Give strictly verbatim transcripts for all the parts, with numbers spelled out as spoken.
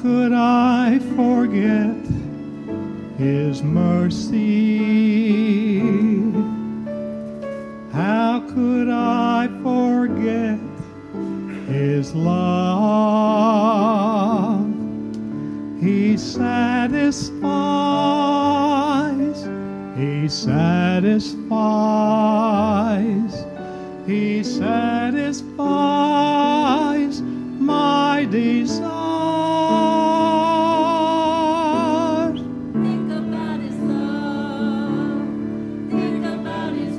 could I forget His mercy? How could I forget His love? He satisfies, He satisfies, He satisfies my desires. Think about His love. Think about His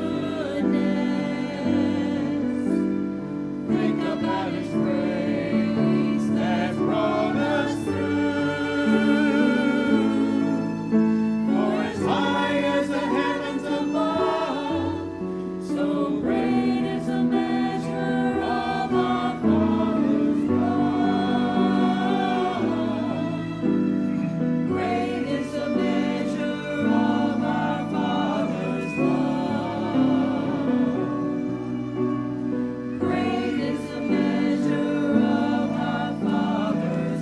goodness. Think about His grace that brought us through. For as high as the heavens above, so great is the measure of our Father's love. Great is the measure of our Father's love. Great is the measure of our Father's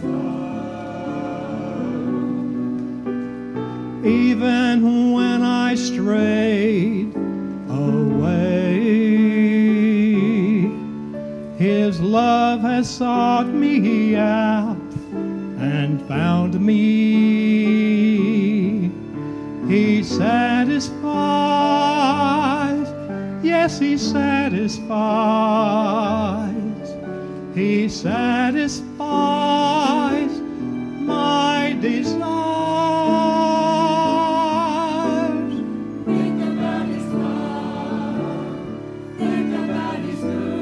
love. Even when I strayed away, His love has sought me out and found me. He satisfies, yes, He satisfies, He satisfies my desires. Think about His love. Think about His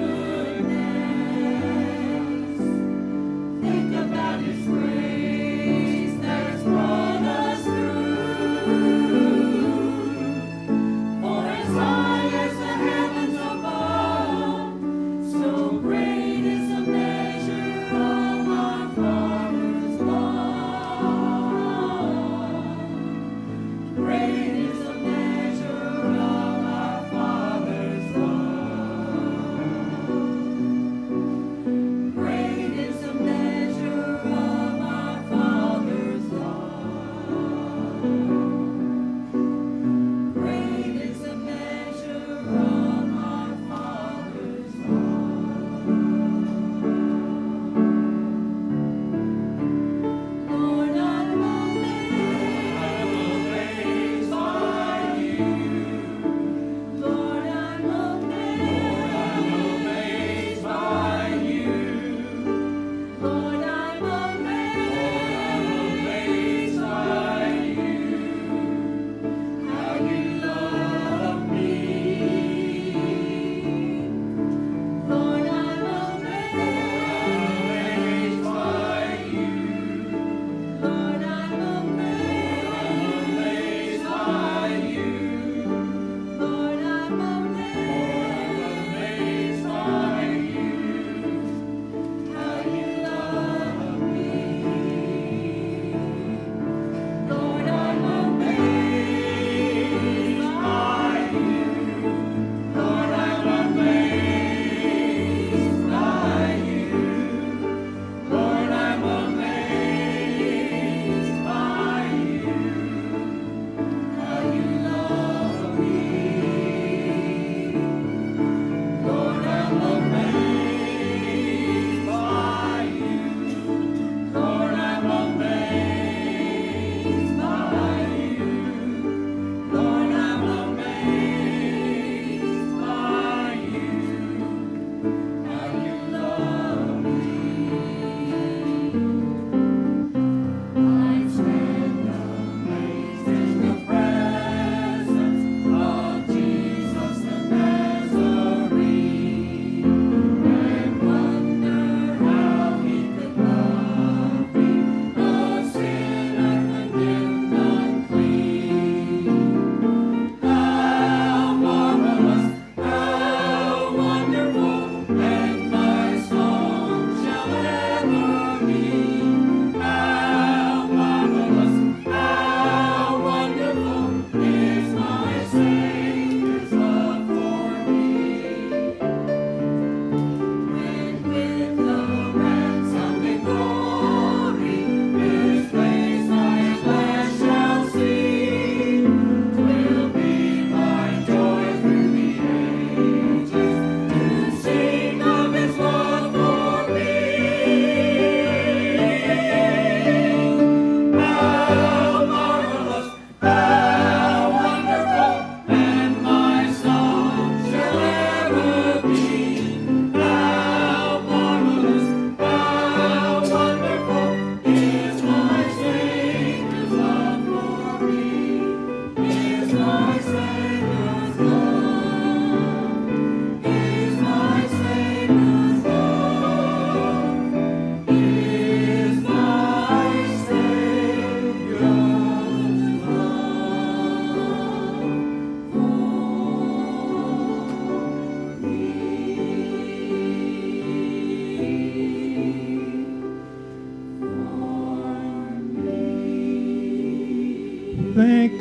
goodness. Think about His grace that's brought us through. For as high as the heavens above, so great is the measure of our Father's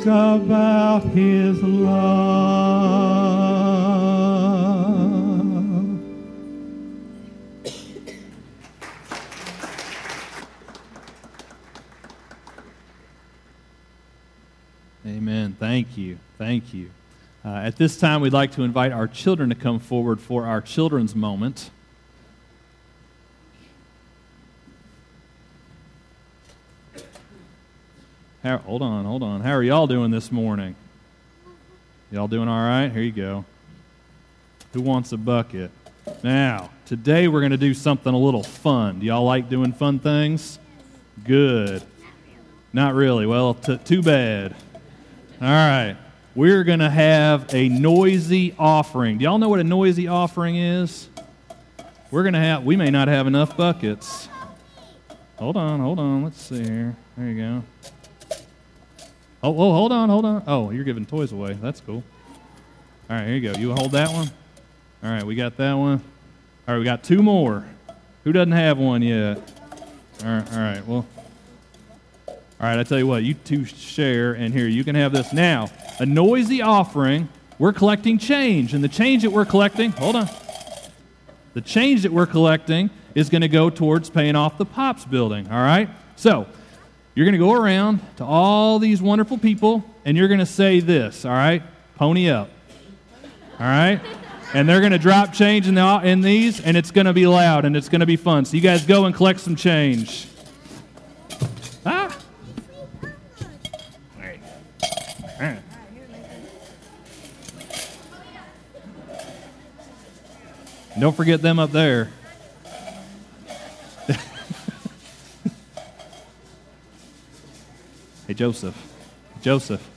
about his love. Amen. Thank you. Thank you. Uh, at this time, we'd like to invite our children to come forward for our children's moment. How, hold on, hold on. How are y'all doing this morning? Y'all doing all right? Here you go. Who wants a bucket? Now, today we're going to do something a little fun. Do y'all like doing fun things? Good. Not really. Well, t- too bad. All right. We're going to have a noisy offering. Do y'all know what a noisy offering is? We're going to have, we may not have enough buckets. Hold on, hold on. Let's see here. There you go. Oh, oh, hold on, hold on. Oh, you're giving toys away. That's cool. All right, here you go. You hold that one. All right, we got that one. All right, we got two more. Who doesn't have one yet? All right, all right. Well, all right, I tell you what, you two share, and here, you can have this. Now, a noisy offering, we're collecting change, and the change that we're collecting, hold on, the change that we're collecting is going to go towards paying off the Pops building, all right? So, you're going to go around to all these wonderful people, and you're going to say this, all right? Pony up, all right? And they're going to drop change in, the, in these, and it's going to be loud, and it's going to be fun. So you guys go and collect some change. Ah! All right. All right. And don't forget them up there. Hey, Joseph. Joseph.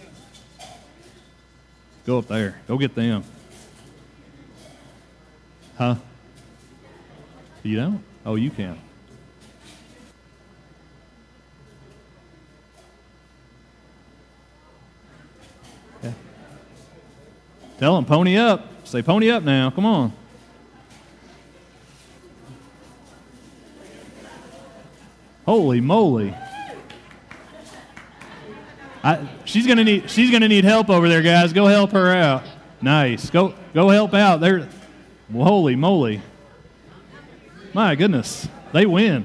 Go up there. Go get them. Huh? You don't? Oh, you can. Yeah. Tell them, pony up. Say, pony up now. Come on. Holy moly. I, she's gonna need she's gonna need help over there, guys. Go help her out. Nice. Go go help out. There. Well, holy moly. My goodness. They win.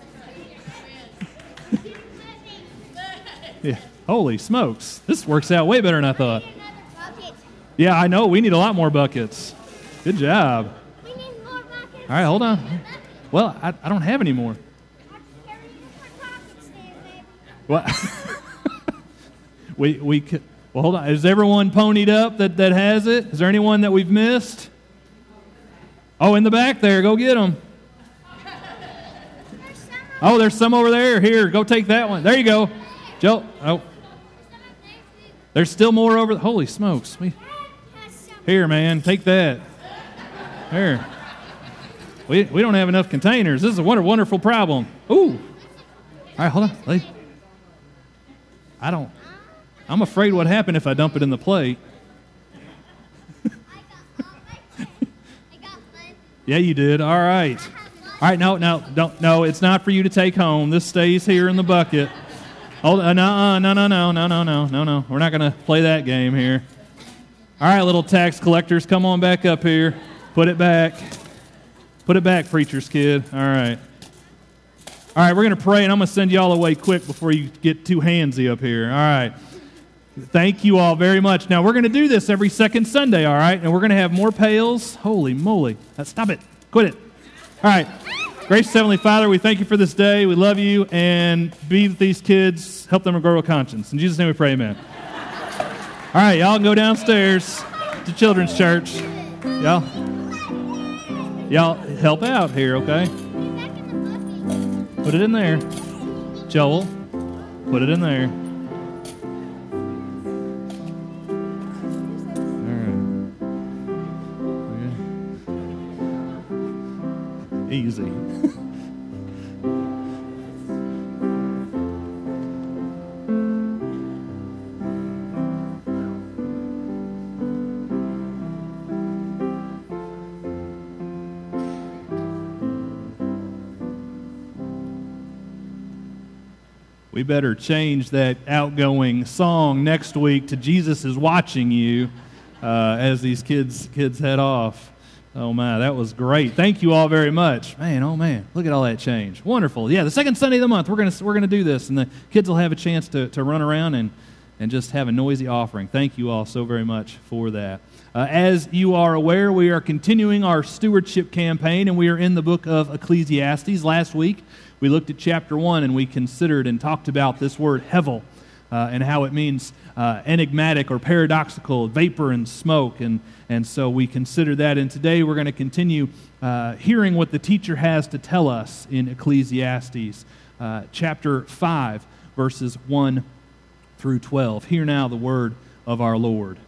Yeah. Holy smokes. This works out way better than I thought. Yeah, I know. We need a lot more buckets. Good job. We need more buckets. All right, hold on. Well, I, I don't have any more. What? we we could, well, hold on. Is everyone ponied up that, that has it? Is there anyone that we've missed? Oh, in the back there. Go get them. Oh, there's some over there. Here, go take that one. There you go. Joe. Oh. There's still more over. Holy smokes. We, here, man. Take that. Here. We we don't have enough containers. This is a wonderful, wonderful problem. Ooh. All right, hold on. Wait. I don't. I'm afraid what happened if I dump it in the plate. Yeah, you did. All right. All right, no, no, don't, no, it's not for you to take home. This stays here in the bucket. Hold on, no, no, no, no, no, no, no, no, no. We're not going to play that game here. All right, little tax collectors, come on back up here. Put it back. Put it back, preacher's kid. All right. All right, we're going to pray, and I'm going to send you all away quick before you get too handsy up here. All right. Thank you all very much. Now, we're going to do this every second Sunday, all right? And we're going to have more pails. Holy moly. Now, stop it. Quit it. All right. Gracious Heavenly Father, we thank you for this day. We love you, and be with these kids. Help them to grow a conscience. In Jesus' name we pray, amen. All right, y'all can go downstairs to Children's Church. Y'all, y'all help out here, okay? Put it in there. Joel, put it in there. Easy. We better change that outgoing song next week to Jesus is Watching You uh, as these kids kids head off. Oh, my, that was great. Thank you all very much. Man, oh, man, look at all that change. Wonderful. Yeah, the second Sunday of the month, we're going to we're gonna do this, and the kids will have a chance to, to run around and, and just have a noisy offering. Thank you all so very much for that. Uh, as you are aware, we are continuing our stewardship campaign, and we are in the book of Ecclesiastes. Last week, we looked at chapter one, and we considered and talked about this word hevel uh, and how it means uh, enigmatic or paradoxical, vapor and smoke, and And so we consider that, and today we're going to continue uh, hearing what the teacher has to tell us in Ecclesiastes, uh, chapter five, verses one through twelve. Hear now the word of our Lord.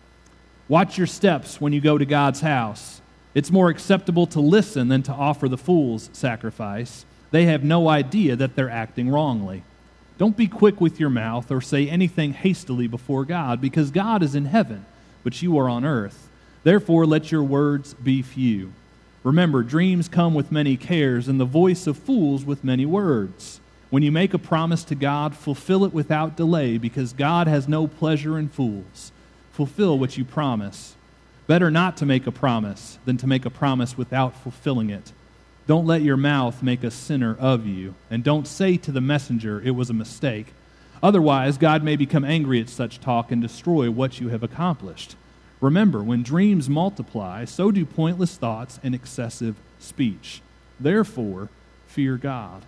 Watch your steps when you go to God's house. It's more acceptable to listen than to offer the fool's sacrifice. They have no idea that they're acting wrongly. Don't be quick with your mouth or say anything hastily before God, because God is in heaven, but you are on earth. Therefore, let your words be few. Remember, dreams come with many cares, and the voice of fools with many words. When you make a promise to God, fulfill it without delay, because God has no pleasure in fools. Fulfill what you promise. Better not to make a promise than to make a promise without fulfilling it. Don't let your mouth make a sinner of you, and don't say to the messenger, it was a mistake. Otherwise, God may become angry at such talk and destroy what you have accomplished. Remember, when dreams multiply, so do pointless thoughts and excessive speech. Therefore, fear God.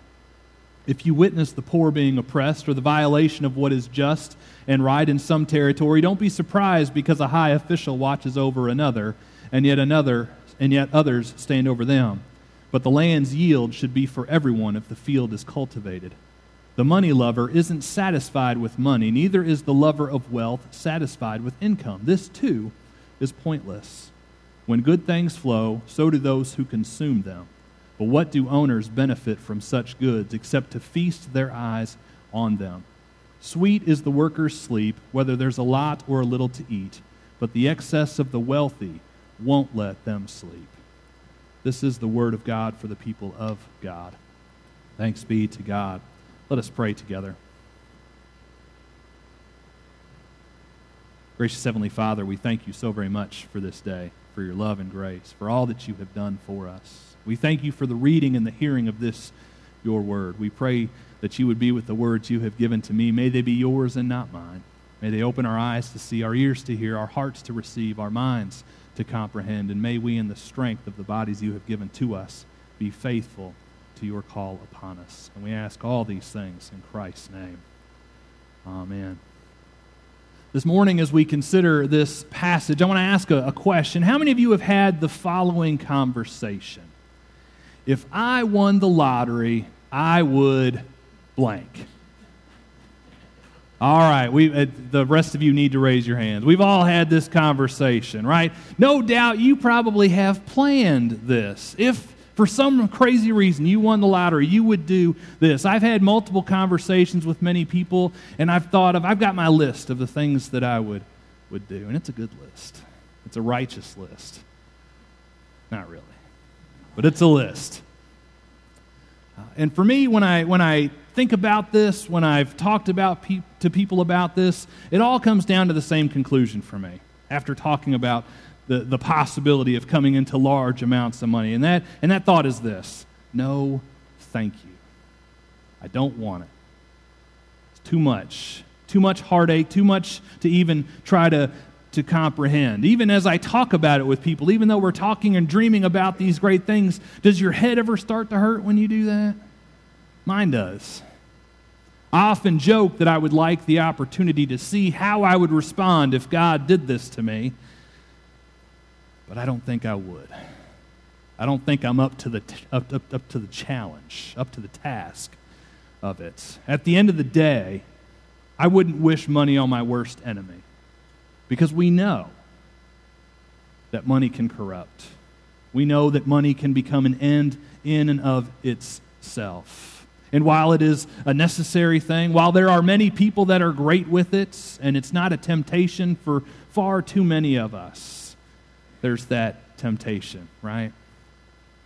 If you witness the poor being oppressed or the violation of what is just and right in some territory, don't be surprised because a high official watches over another, and yet another, and yet others stand over them. But the land's yield should be for everyone if the field is cultivated. The money lover isn't satisfied with money, neither is the lover of wealth satisfied with income. This, too, is pointless. When good things flow, so do those who consume them. But what do owners benefit from such goods except to feast their eyes on them? Sweet is the worker's sleep, whether there's a lot or a little to eat, but the excess of the wealthy won't let them sleep. This is the word of God for the people of God. Thanks be to God. Let us pray together. Gracious Heavenly Father, we thank you so very much for this day, for your love and grace, for all that you have done for us. We thank you for the reading and the hearing of this, your word. We pray that you would be with the words you have given to me. May they be yours and not mine. May they open our eyes to see, our ears to hear, our hearts to receive, our minds to comprehend, and may we in the strength of the bodies you have given to us be faithful to your call upon us. And we ask all these things in Christ's name. Amen. This morning, as we consider this passage, I want to ask a, a question. How many of you have had the following conversation? If I won the lottery, I would blank. All right, we, uh, the rest of you need to raise your hands. We've all had this conversation, right? No doubt you probably have planned this. If for some crazy reason you won the lottery, you would do this. I've had multiple conversations with many people, and I've thought of, I've got my list of the things that I would, would do, and it's a good list. It's a righteous list. Not really, but it's a list. Uh, and for me, when I when I think about this, when I've talked about pe- to people about this, it all comes down to the same conclusion for me after talking about The, the possibility of coming into large amounts of money. And that, and that thought is this: no, thank you. I don't want it. It's too much. Too much heartache, too much to even try to, to comprehend. Even as I talk about it with people, even though we're talking and dreaming about these great things, does your head ever start to hurt when you do that? Mine does. I often joke that I would like the opportunity to see how I would respond if God did this to me. But I don't think I would. I don't think I'm up to the t- up, up, up to the challenge, up to the task of it. At the end of the day, I wouldn't wish money on my worst enemy, because we know that money can corrupt. We know that money can become an end in and of itself. And while it is a necessary thing, while there are many people that are great with it, and it's not a temptation for far too many of us, there's that temptation, right?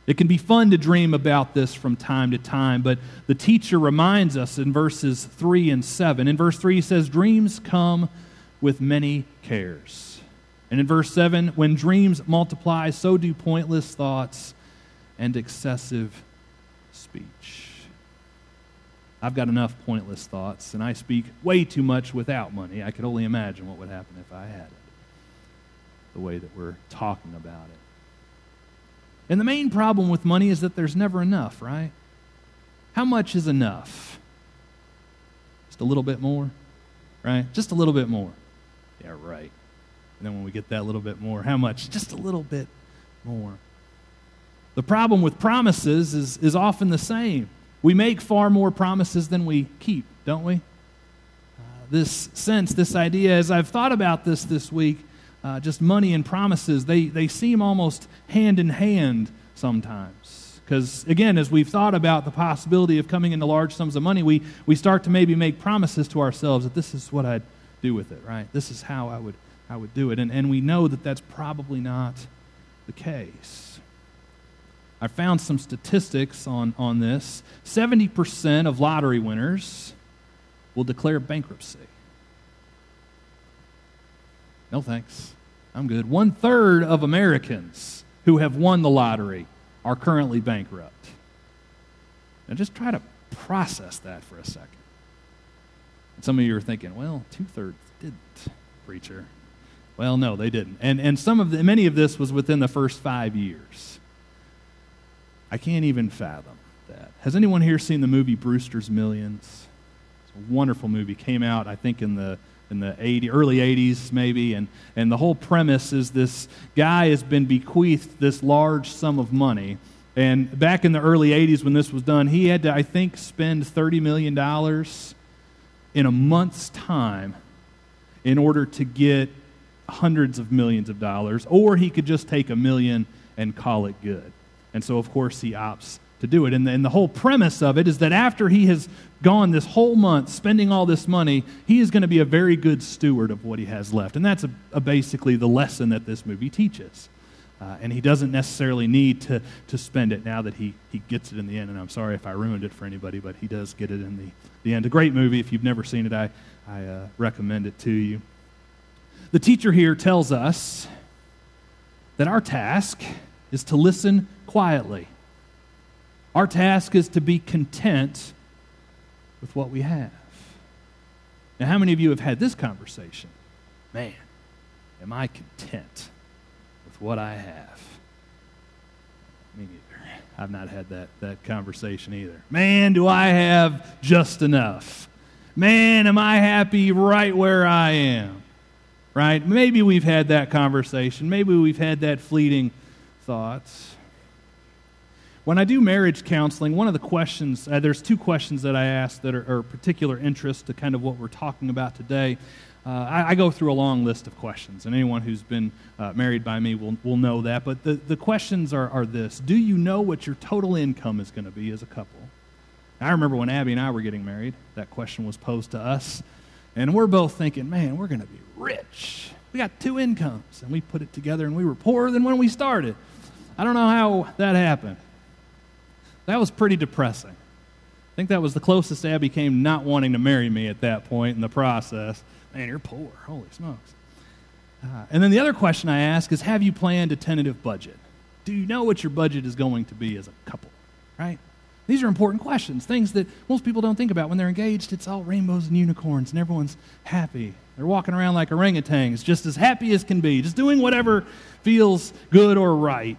It can be fun to dream about this from time to time, but the teacher reminds us in verses three and seven. In verse three, he says, dreams come with many cares. And in verse seven, when dreams multiply, so do pointless thoughts and excessive speech. I've got enough pointless thoughts, and I speak way too much without money. I could only imagine what would happen if I had it, the way that we're talking about it. And the main problem with money is that there's never enough, right? How much is enough? Just a little bit more, right? Just a little bit more. Yeah, right. And then when we get that little bit more, how much? Just a little bit more. The problem with promises is, is often the same. We make far more promises than we keep, don't we? Uh, this sense, this idea, as I've thought about this this week, uh, just money and promises, they, they seem almost hand in hand sometimes. Because, again, as we've thought about the possibility of coming into large sums of money, we, we start to maybe make promises to ourselves that this is what I'd do with it, right? This is how I would, I would do it. And, and we know that that's probably not the case. I found some statistics on, on this. seventy percent of lottery winners will declare bankruptcy. No thanks. I'm good. One-third of Americans who have won the lottery are currently bankrupt. Now just try to process that for a second. And some of you are thinking, well, two-thirds didn't, preacher. Well, no, they didn't. And, and some of the, many of this was within the first five years. I can't even fathom that. Has anyone here seen the movie Brewster's Millions? It's a wonderful movie. Came out, I think, in the in the eighty, early eighties, maybe. And, and the whole premise is this guy has been bequeathed this large sum of money. And back in the early eighties when this was done, he had to, I think, spend thirty million dollars in a month's time in order to get hundreds of millions of dollars. Or he could just take a million and call it good. And so, of course, he opts to do it. And the, and the whole premise of it is that after he has gone this whole month spending all this money, he is going to be a very good steward of what he has left. And that's a, a basically the lesson that this movie teaches. Uh, and he doesn't necessarily need to, to spend it now that he, he gets it in the end. And I'm sorry if I ruined it for anybody, but he does get it in the, the end. A great movie. If you've never seen it, I, I uh, recommend it to you. The teacher here tells us that our task is to listen quietly. Our task is to be content with what we have. Now, how many of you have had this conversation? Man, am I content with what I have? Me neither. I've not had that, that conversation either. Man, do I have just enough? Man, am I happy right where I am? Right? Maybe we've had that conversation. Maybe we've had that fleeting thoughts. When I do marriage counseling, one of the questions, uh, there's two questions that I ask that are, are of particular interest to kind of what we're talking about today. Uh, I, I go through a long list of questions, and anyone who's been uh, married by me will, will know that. But the, the questions are, are this. Do you know what your total income is going to be as a couple? I remember when Abby and I were getting married, that question was posed to us, and we're both thinking, man, we're going to be rich. We got two incomes, and we put it together, and we were poorer than when we started. I don't know how that happened. That was pretty depressing. I think that was the closest Abby came not wanting to marry me at that point in the process. Man, you're poor. Holy smokes. Uh, and then the other question I ask is, have you planned a tentative budget? Do you know what your budget is going to be as a couple, right? These are important questions, things that most people don't think about. When they're engaged, it's all rainbows and unicorns, and everyone's happy. They're walking around like orangutans, just as happy as can be, just doing whatever feels good or right.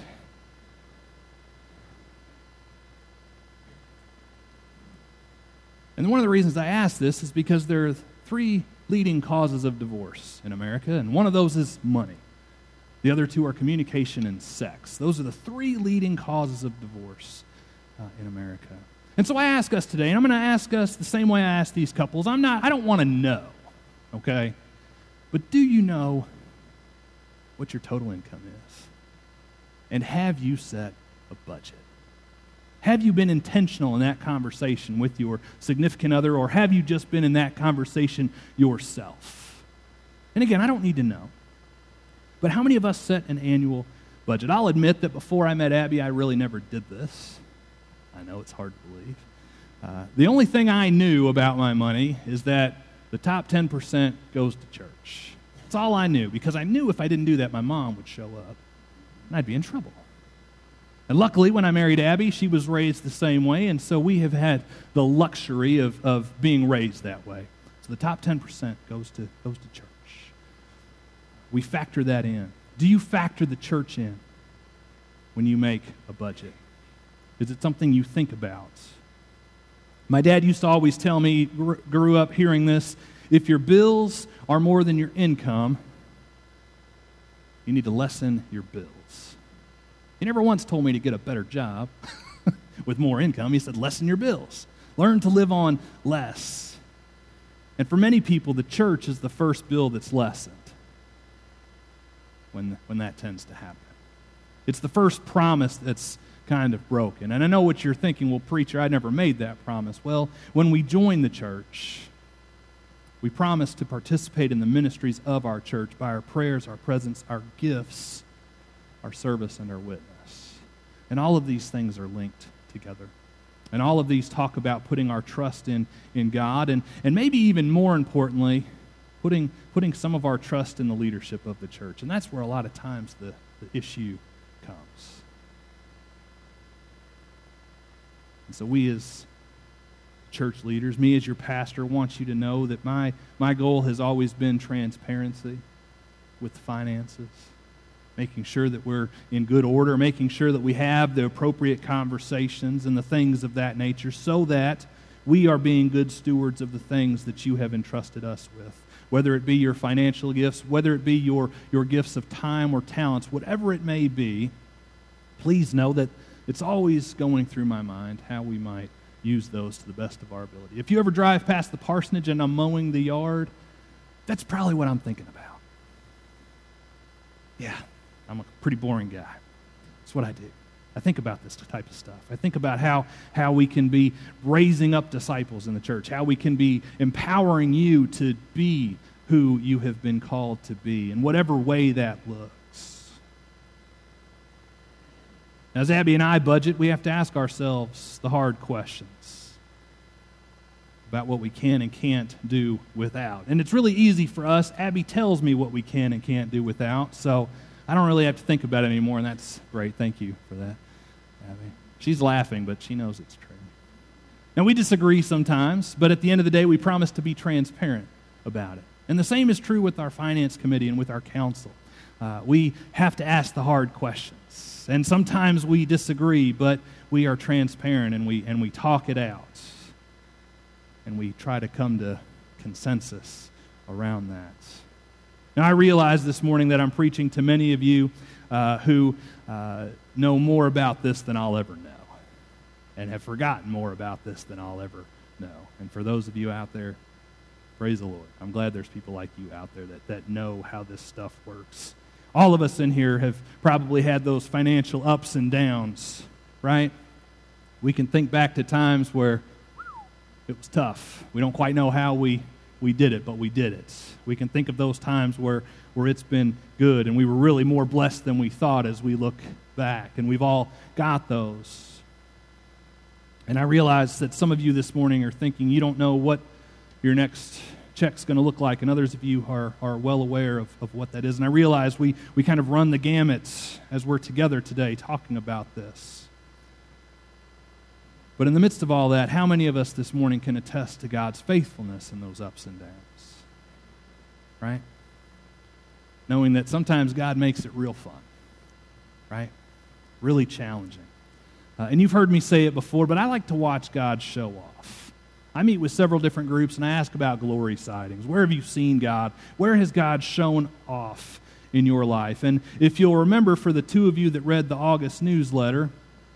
And one of the reasons I ask this is because there are three leading causes of divorce in America, and one of those is money. The other two are communication and sex. Those are the three leading causes of divorce uh, in America. And so I ask us today, and I'm going to ask us the same way I ask these couples. I'm not, I don't want to know, okay? But do you know what your total income is? And have you set a budget? Have you been intentional in that conversation with your significant other, or have you just been in that conversation yourself? And again, I don't need to know. But how many of us set an annual budget. I'll admit that before I met Abby, I really never did this. I know it's hard to believe. Uh, the only thing I knew about my money is that the top ten percent goes to church. That's all I knew, because I knew if I didn't do that, my mom would show up, and I'd be in trouble. And luckily, when I married Abby, she was raised the same way, and so we have had the luxury of, of being raised that way. So the top ten percent goes to, goes to church. We factor that in. Do you factor the church in when you make a budget? Is it something you think about? My dad used to always tell me, gr- grew up hearing this, if your bills are more than your income, you need to lessen your bills. He never once told me to get a better job with more income. He said, lessen your bills. Learn to live on less. And for many people, the church is the first bill that's lessened when, when that tends to happen. It's the first promise that's kind of broken. And I know what you're thinking, well, preacher, I never made that promise. Well, when we join the church, we promise to participate in the ministries of our church by our prayers, our presence, our gifts, our service, and our witness. And all of these things are linked together. And all of these talk about putting our trust in, in God, and, and maybe even more importantly, putting, putting some of our trust in the leadership of the church. And that's where a lot of times the, the issue comes. And so we as church leaders, me as your pastor, want you to know that my, my goal has always been transparency with finances, making sure that we're in good order, making sure that we have the appropriate conversations and the things of that nature so that we are being good stewards of the things that you have entrusted us with. Whether it be your financial gifts, whether it be your, your gifts of time or talents, whatever it may be, please know that it's always going through my mind how we might use those to the best of our ability. If you ever drive past the parsonage and I'm mowing the yard, that's probably what I'm thinking about. Yeah, I'm a pretty boring guy. That's what I do. I think about this type of stuff. I think about how, how we can be raising up disciples in the church, how we can be empowering you to be who you have been called to be, in whatever way that looks. As Abby and I budget, we have to ask ourselves the hard questions about what we can and can't do without. And it's really easy for us. Abby tells me what we can and can't do without, so I don't really have to think about it anymore, and that's great. Thank you for that, Abby. She's laughing, but she knows it's true. Now, we disagree sometimes, but at the end of the day, we promise to be transparent about it. And the same is true with our finance committee and with our council. Uh, we have to ask the hard questions. And sometimes we disagree, but we are transparent and we and we talk it out. And we try to come to consensus around that. Now, I realize this morning that I'm preaching to many of you uh, who uh, know more about this than I'll ever know, and have forgotten more about this than I'll ever know. And for those of you out there, praise the Lord. I'm glad there's people like you out there that, that know how this stuff works. All of us in here have probably had those financial ups and downs, right? We can think back to times where it was tough. We don't quite know how we, we did it, but we did it. We can think of those times where, where it's been good and we were really more blessed than we thought as we look back. And we've all got those. And I realize that some of you this morning are thinking you don't know what your next check's going to look like, and others of you are, are well aware of, of what that is. And I realize we, we kind of run the gamut as we're together today talking about this. But in the midst of all that, how many of us this morning can attest to God's faithfulness in those ups and downs? Right? Knowing that sometimes God makes it real fun. Right? Really challenging. Uh, and you've heard me say it before, but I like to watch God show off. I meet with several different groups and I ask about glory sightings. Where have you seen God? Where has God shown off in your life? And if you'll remember, for the two of you that read the August newsletter,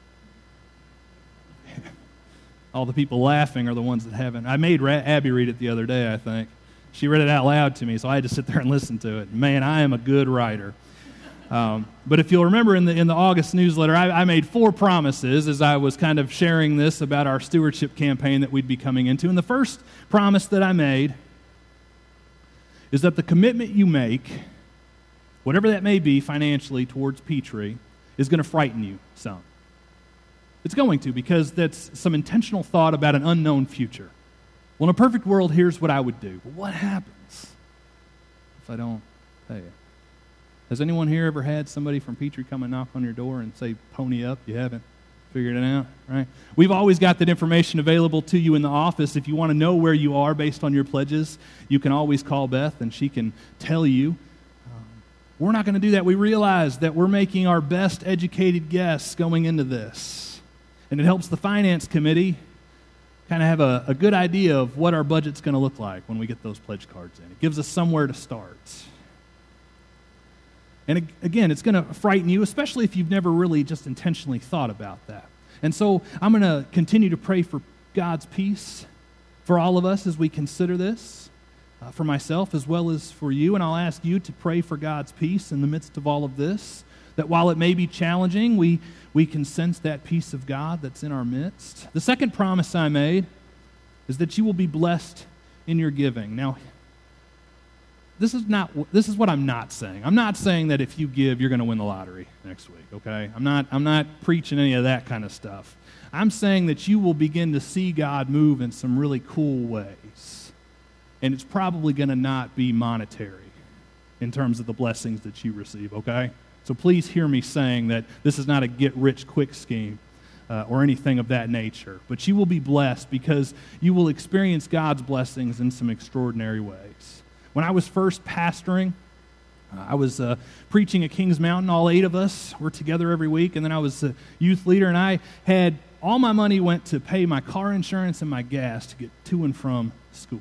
all the people laughing are the ones that haven't. I made Abby read it the other day, I think. She read it out loud to me, so I had to sit there and listen to it. Man, I am a good writer. Um, but if you'll remember in the in the August newsletter, I, I made four promises as I was kind of sharing this about our stewardship campaign that we'd be coming into. And the first promise that I made is that the commitment you make whatever that may be financially towards Peachtree, is going to frighten you some. It's going to, because that's some intentional thought about an unknown future. Well, in a perfect world, here's what I would do. But what happens if I don't pay it? Has anyone here ever had somebody from Peachtree come and knock on your door and say, pony up? You haven't figured it out, right? We've always got that information available to you in the office. If you want to know where you are based on your pledges, you can always call Beth and she can tell you. Um, we're not going to do that. We realize that we're making our best educated guess going into this. And it helps the finance committee kind of have a, a good idea of what our budget's going to look like when we get those pledge cards in. It gives us somewhere to start. And again, it's going to frighten you, especially if you've never really just intentionally thought about that. And so I'm going to continue to pray for God's peace for all of us as we consider this, uh, for myself as well as for you. And I'll ask you to pray for God's peace in the midst of all of this, that while it may be challenging, we, we can sense that peace of God that's in our midst. The second promise I made is that you will be blessed in your giving. Now, This is not. This is what I'm not saying. I'm not saying that if you give, you're going to win the lottery next week, okay? I'm not, I'm not preaching any of that kind of stuff. I'm saying that you will begin to see God move in some really cool ways. And it's probably going to not be monetary in terms of the blessings that you receive, okay? So please hear me saying that this is not a get-rich-quick scheme uh, or anything of that nature. But you will be blessed because you will experience God's blessings in some extraordinary ways. When I was first pastoring, uh, I was uh, preaching at Kings Mountain. All eight of us were together every week, and then I was a youth leader, and I had all my money went to pay my car insurance and my gas to get to and from school.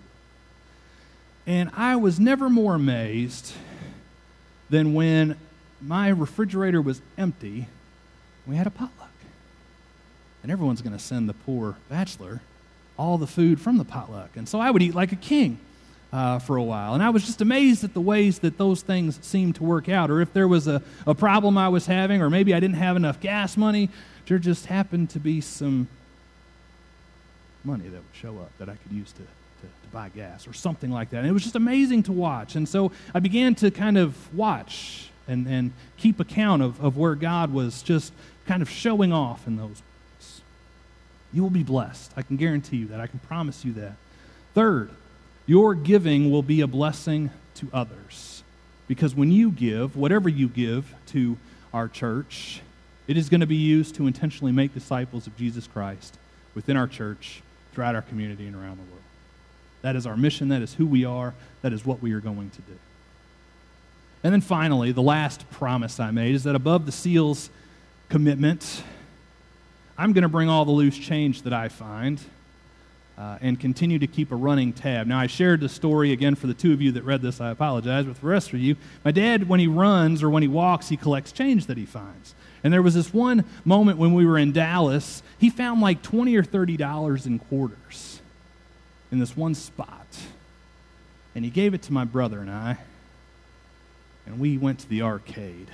And I was never more amazed than when my refrigerator was empty, we had a potluck. And everyone's going to send the poor bachelor all the food from the potluck. And so I would eat like a king. Uh, for a while. And I was just amazed at the ways that those things seemed to work out. Or if there was a, a problem I was having, or maybe I didn't have enough gas money, there just happened to be some money that would show up that I could use to, to, to buy gas or something like that. And it was just amazing to watch. And so I began to kind of watch and, and keep account of, of where God was just kind of showing off in those ways. You will be blessed. I can guarantee you that. I can promise you that. Third, your giving will be a blessing to others. Because when you give, whatever you give to our church, it is going to be used to intentionally make disciples of Jesus Christ within our church, throughout our community, and around the world. That is our mission. That is who we are. That is what we are going to do. And then finally, the last promise I made is that above the seals commitment, I'm going to bring all the loose change that I find Uh, and continue to keep a running tab. Now, I shared the story, again, for the two of you that read this, I apologize, but for the rest of you, my dad, when he runs or when he walks, he collects change that he finds. And there was this one moment when we were in Dallas, he found like twenty or thirty dollars in quarters in this one spot. And he gave it to my brother and I, and we went to the arcade.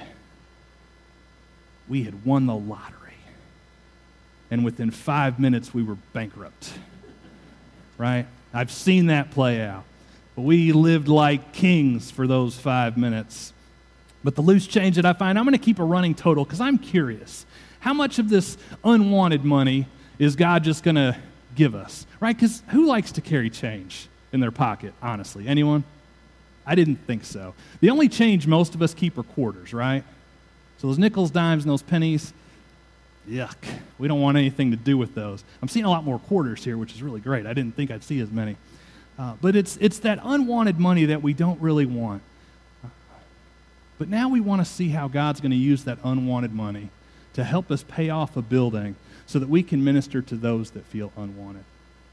We had won the lottery. And within five minutes, we were bankrupt. Right? I've seen that play out. But we lived like kings for those five minutes. But the loose change that I find, I'm going to keep a running total because I'm curious. How much of this unwanted money is God just going to give us? Right? Because who likes to carry change in their pocket, honestly? Anyone? I didn't think so. The only change most of us keep are quarters, right? So those nickels, dimes, and those pennies, yuck. We don't want anything to do with those. I'm seeing a lot more quarters here, which is really great. I didn't think I'd see as many. Uh, but it's it's that unwanted money that we don't really want. But now we want to see how God's going to use that unwanted money to help us pay off a building so that we can minister to those that feel unwanted.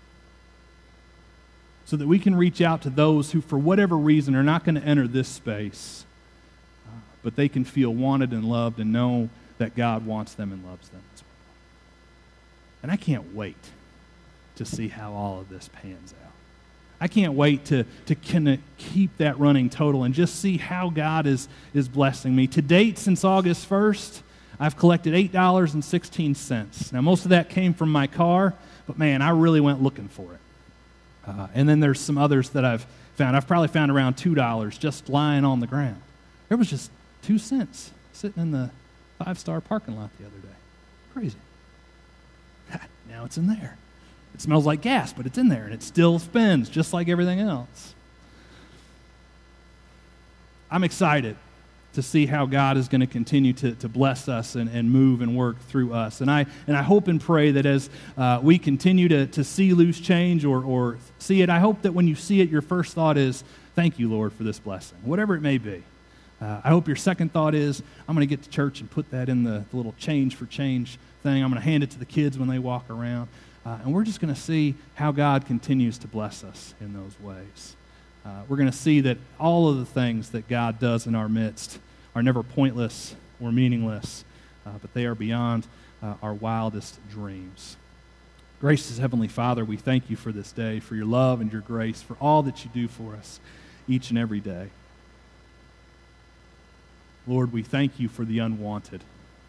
So that we can reach out to those who, for whatever reason, are not going to enter this space, uh, but they can feel wanted and loved and know that God wants them and loves them as well. And I can't wait to see how all of this pans out. I can't wait to, to kind of keep that running total and just see how God is, is blessing me. To date, since August first, I've collected eight dollars and sixteen cents. Now, most of that came from my car, but man, I really went looking for it. Uh, and then there's some others that I've found. I've probably found around two dollars just lying on the ground. There was just Two cents sitting in the five-star parking lot the other day. Crazy. Now it's in there. It smells like gas, but it's in there, and it still spins just like everything else. I'm excited to see how God is going to continue to, to bless us and, and move and work through us. And I and I hope and pray that as uh, we continue to, to see Loose change or, or see it, I hope that when you see it, your first thought is, thank you, Lord, for this blessing, whatever it may be. Uh, I hope your second thought is, I'm going to get to church and put that in the, the little change for change thing. I'm going to hand it to the kids when they walk around. Uh, and we're just going to see how God continues to bless us in those ways. Uh, we're going to see that all of the things that God does in our midst are never pointless or meaningless, uh, but they are beyond uh, our wildest dreams. Gracious Heavenly Father, we thank you for this day, for your love and your grace, for all that you do for us each and every day. Lord, we thank you for the unwanted.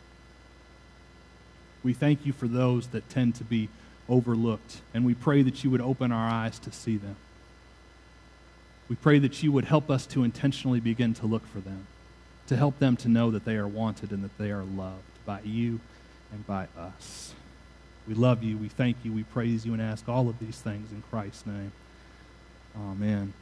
We thank you for those that tend to be overlooked, and we pray that you would open our eyes to see them. We pray that you would help us to intentionally begin to look for them, to help them to know that they are wanted and that they are loved by you and by us. We love you, we thank you, we praise you, and ask all of these things in Christ's name. Amen.